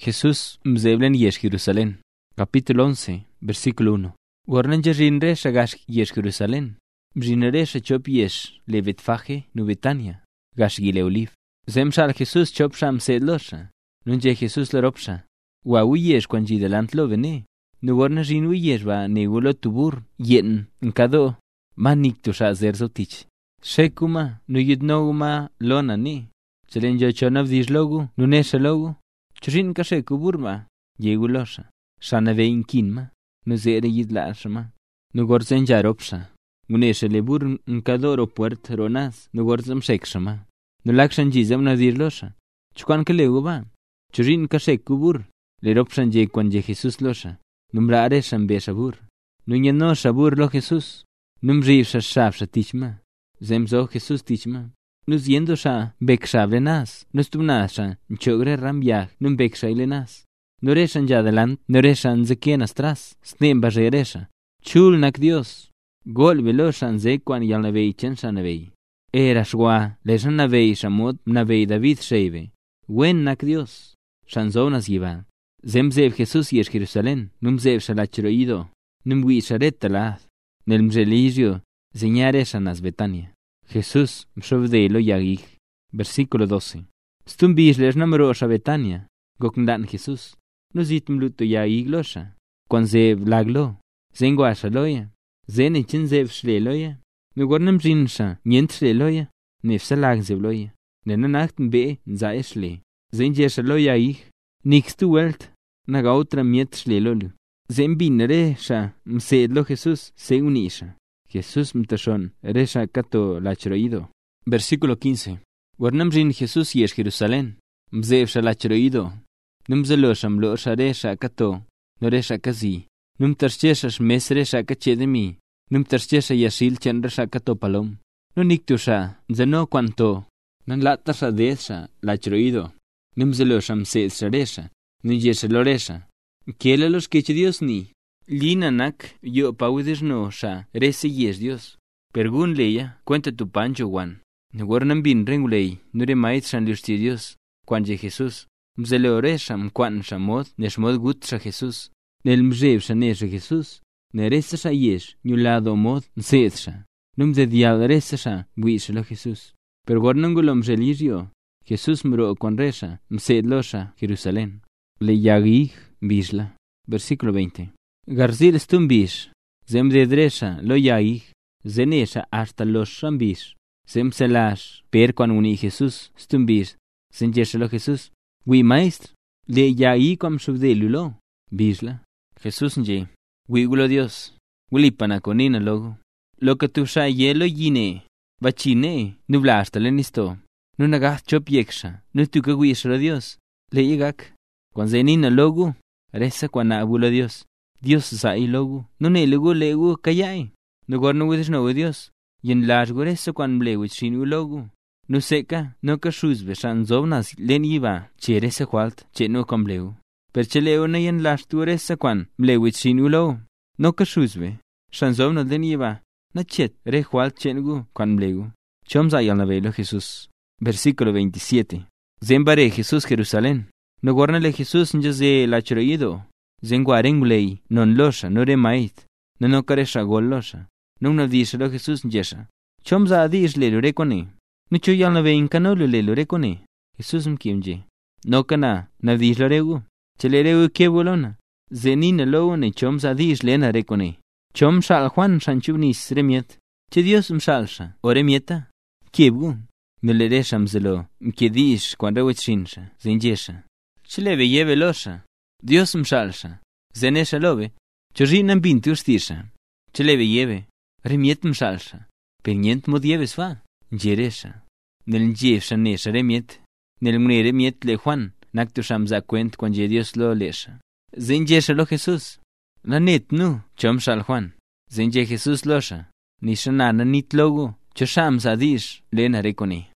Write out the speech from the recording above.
Jesús mzeblen yesh Jerusalén. Capítulo 11, versículo 1. Warnen jerin resha gash yesh Jerusalén. Mjinaresha chop yesh le Betfage nu Betania. Gash gile oliv. Zemshal Jesús chop sham sedlosha. Nunje Jesús le ropsha. Wa uyesh kwanji delant lo vene. Nu warna jin uyesh va negulo tubur. Yen nkado. Manik tu sha zerzotich. Shekuma nu yidnoguma lona ni. Chelen yo chonav dislogu nu nesha logu. Chrin ka shekuburma. Yegulosha. Shana ve inkinma. Nu zere yidlashma. Nu gorzen jaropsha. Ngunesha lebur nkadoro puert ronas. Nu gorzem shekshama. Nu lakshan jizem na dirlosha. Chukwan ka legu ba. Chrin ka shekubur. Le ropshan je kwanje Jesus losha. Numrare shambe shabur. Nu nyeno shabur lo Jesus. Numriv sha shavsha tichma. Zemzo Jesus tichma. Nus yendo sha beksha venas. Nus tumnasha nchogre rambiag. Num beksha ilenas. Noreshan ya adelant. Noreshan zekien astras. Snem bajeresha. Chul nak Dios. Gol veloshan zekwan yal navei chen sha navei. Era shwa leshan navei shamot navei David sheive. Wen nak Dios. Shanzonas yiva. Zemzev Jesus yesh Jerusalén. Numzev shalachiroido. Numwi sharet talad. Nel mreligio. Zeñareshan nas Betania. Jesús mshovdelo yagig. Versículo 12. Stumbish les namrosha Betania. Gokndan Jesús. Nuzit mluto yagig losha. Kwanzev laglo. Zengo ashaloya. Zene chinzev shleloya. Nugornam jinsha. Nyent shleloya. Nefsa lagzevloya. Nenachten be nzae shle. Zenje shaloya yagig. Nix tu welt. Naga otra miet shlelolu. Zembinere sha msedlo Jesús se unisha. Jesús mtashon resha kato lachroido. Versículo 15. Warnam rin Jesús yesh Jerusalén. Mzev shalachroido. Numzelo shamlo sharesha kato. Noresha kazi. Numtarchesha shmesresha kachedemi. Numtarchesha yashil chenresha kato palom. Nuniktusha zeno kwanto. Nanlatasha desha lachroido. Numzelo shamse sharesha. Nuyesha loresha. Kiela los que Dios ni. Linanak yo paudes no sha rese yes Dios. Pergun leya cuenta tu pancho wan. Negornam bin rengulei nure mait shan lusti Dios. Kwanje Jesús. Mzeleore sham kwan shamod neshmod gut sha Jesús. Nel mjev shanesha Jesús. Neresa sha yesh nyulado mod nseed sha. Num de dial resa sha buishlo Jesús. Pergornangulom religio. Jesús mro con resha mseed losha Jerusalén. Le yagig bisla. Versículo 20. Garzil stumbish. Zem de dresha lo yaig. Zenesha hasta los shambish. Zem selash. Per con uni Jesús stumbish. Zenjeshalo Jesús. Wi maestr. Le yaig com shubdelulo. Bisla. Jesús nje. Wi gulo Dios. Wilipana conina logo. Lo que tu sha yelo yine. Bachine. Nublash talenisto. Nunagas chop yeksha. Nutuka wishro Dios. Le yigak. Con zenina logo. Resa con abuelo Dios. Dios sai logo. No ne logo lego kayai. No gorno wish no Dios. Yen largo resa con blewich shinu logo. No seca. No kashuzbe shan zovnas len iba. Che resa kwalt. Che no con bleu. Per che leo na yen lash tu resa con blewich shinu logo. No kashuzbe. Shan zovnas len iba. Na chet re kwalt chengu con bleu. Chomza yal navelo Jesús. Versículo 27. Zembare Jesús Jerusalén. No gornale Jesús njase lachroido. Zenguarengulei non losha no remait. No karesha gol losha. No navdishlo Jesús njesha. Chomza adish le lurekone. No choyal nave incanolo le lurekone. Jesús mkimje. No kana navdishlo regu. Cheleregu kebolona. Zenina lo ne chomza adish lena rekone. Chom shal Juan shanchubnis remiet. Che Dios mshalsha. Oremieta. Kebgu. No le reshamzelo. Mkedish kwan rewechinsha. Zenjesha. Chileve yeve losha. Dios mshalsha. Zenesha lobe. Chorrinam binti ustisha. Chileve yeve. Remiet mshalsha. Penient mod yeve sva. Njeresha. Nel njev shanesha remiet. Nel mune remiet le Juan. Naktu shamza kwent kwanje Dios lo lesha. Zenjesha lo Jesús. La net nu. Chom shal Juan. Zenje Jesús losha. Nishanana nit logo. Choshamza dish. Lena rekone.